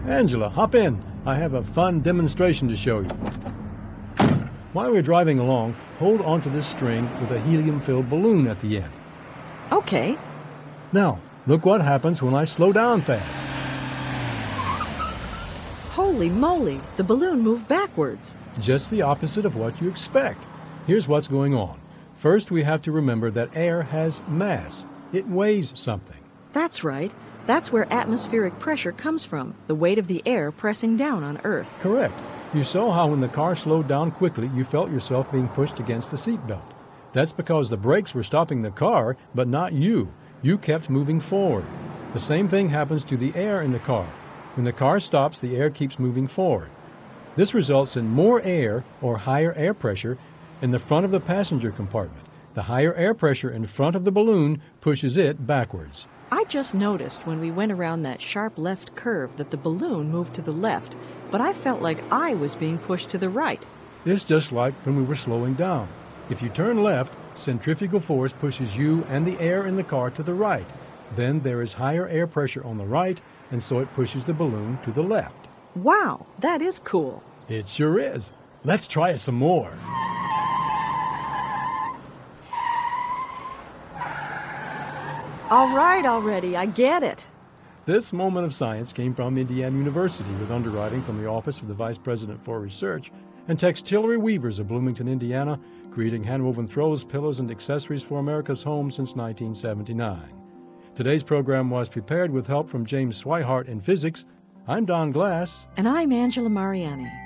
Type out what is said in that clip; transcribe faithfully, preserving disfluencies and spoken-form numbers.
Angela, hop in. I have a fun demonstration to show you. While we're driving along, hold onto this string with a helium-filled balloon at the end. Okay. Now, look what happens when I slow down fast. Holy moly, the balloon moved backwards. Just the opposite of what you expect. Here's what's going on. First, we have to remember that air has mass. It weighs something. That's right. That's where atmospheric pressure comes from, the weight of the air pressing down on Earth. Correct. You saw how when the car slowed down quickly, you felt yourself being pushed against the seatbelt. That's because the brakes were stopping the car, but not you. You kept moving forward. The same thing happens to the air in the car. When the car stops, the air keeps moving forward. This results in more air, or higher air pressure, in the front of the passenger compartment. The higher air pressure in front of the balloon pushes it backwards. I just noticed when we went around that sharp left curve that the balloon moved to the left, but I felt like I was being pushed to the right. It's just like when we were slowing down. If you turn left, centrifugal force pushes you and the air in the car to the right. Then there is higher air pressure on the right, and so it pushes the balloon to the left. Wow, that is cool. It sure is. Let's try it some more. All right already, I get it. This moment of science came from Indiana University with underwriting from the Office of the Vice President for Research and Textillery Weavers of Bloomington, Indiana, creating handwoven throws, pillows, and accessories for America's home since nineteen seventy-nine. Today's program was prepared with help from James Swihart in physics. I'm Don Glass. And I'm Angela Mariani.